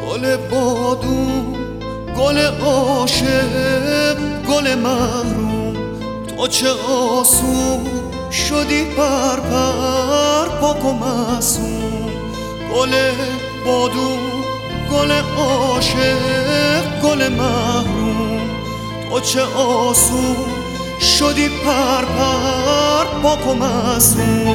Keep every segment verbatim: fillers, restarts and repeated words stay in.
گل بادون، گل عاشق، گل محروم، تو چه آسون شدی پر پر پاک و معصوم. گل بادون، گل عاشق، گل محروم، تو چه آسون شدی پر پر پاک و معصوم.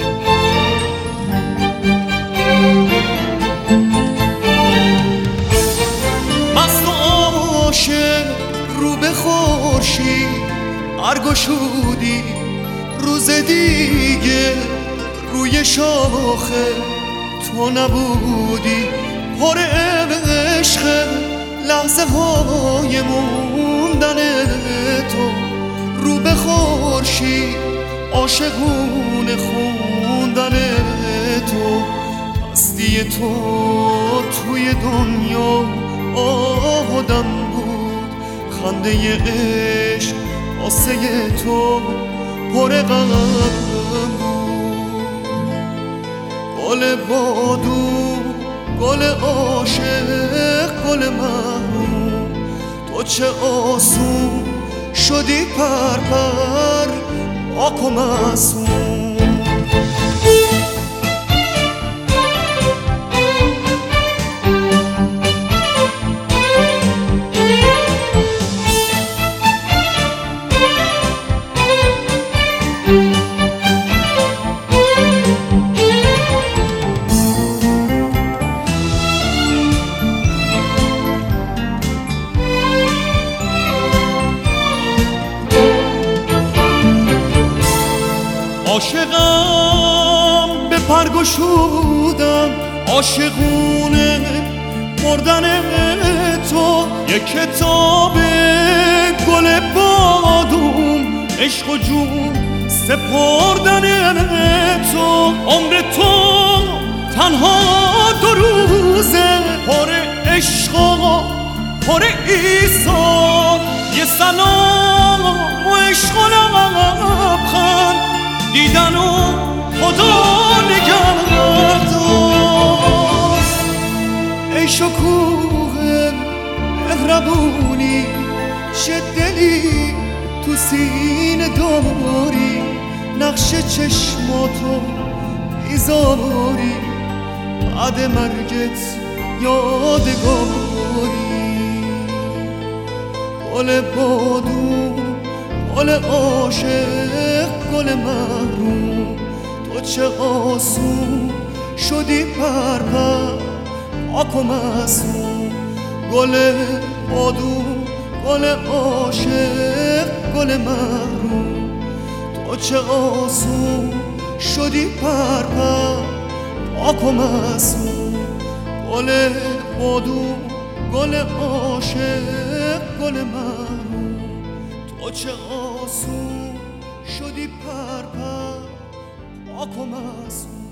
مست و عاشق رو به خورشید برگشودی، روز دیگه روی شاخه تو نبودی. پر عشق لحظه های موندن تو، رو به خورشید عاشقونه خوندن تو. هستی تو توی دنیا آدم بود، خنده عشق آسه تو پر غم بود. گل بادون، گل عاشق، گل محروم، تو چه آسون شدی پر پر پاک و معصوم. عاشقم به پر گشودم، عاشقونه مردن تو. یک کتاب گل بادون، عشق و جون سپردن تو. عمر تو تنها دو روزه، پر عشق و پر ایثار. یه سلام و عشق و لبخند دیدن و خدا نگهدار. ای شکوه مهربونی، چه دلی تو سینه داری، نقش چشماتو بیزاری، بعد مرگت یادگاری. گل بادون، گل عاشق، گل محروم، تو چه آسون شدی پر پر پاک و معصوم. گل بادون، گل عاشق، گل محروم، تو چه آسون شدی پر پر پاک و معصوم. گل بادون، گل عاشق، گل محروم، تو چه آسون شدی پر پر پاک و معصوم.